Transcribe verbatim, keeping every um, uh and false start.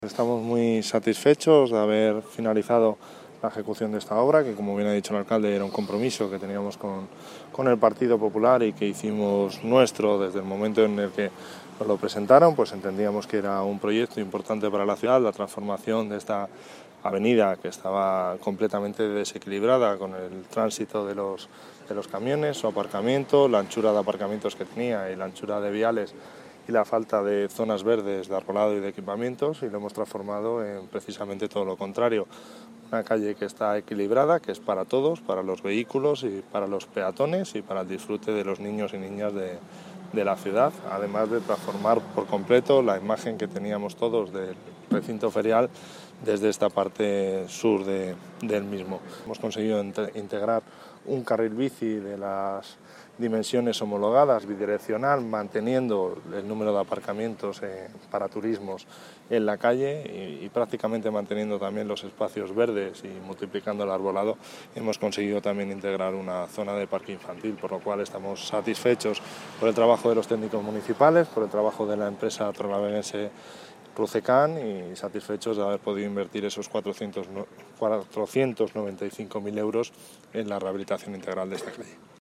Estamos muy satisfechos de haber finalizado la ejecución de esta obra, que como bien ha dicho el alcalde era un compromiso que teníamos con, con el Partido Popular y que hicimos nuestro desde el momento en el que nos lo presentaron. Pues entendíamos que era un proyecto importante para la ciudad, la transformación de esta avenida que estaba completamente desequilibrada con el tránsito de los, de los camiones, su aparcamiento, la anchura de aparcamientos que tenía y la anchura de viales y la falta de zonas verdes de arbolado y de equipamientos, y lo hemos transformado en precisamente todo lo contrario. Una calle que está equilibrada, que es para todos, para los vehículos y para los peatones y para el disfrute de los niños y niñas de, de la ciudad, además de transformar por completo la imagen que teníamos todos del recinto ferial desde esta parte sur de, del mismo. Hemos conseguido integrar un carril bici de las dimensiones homologadas, bidireccional, manteniendo el número de aparcamientos eh, para turismos en la calle y, y prácticamente manteniendo también los espacios verdes y multiplicando el arbolado. Hemos conseguido también integrar una zona de parque infantil, por lo cual estamos satisfechos por el trabajo de los técnicos municipales, por el trabajo de la empresa torrelavega Rucecan, y satisfechos de haber podido invertir esos cuatrocientos noventa y cinco mil euros en la rehabilitación integral de esta calle.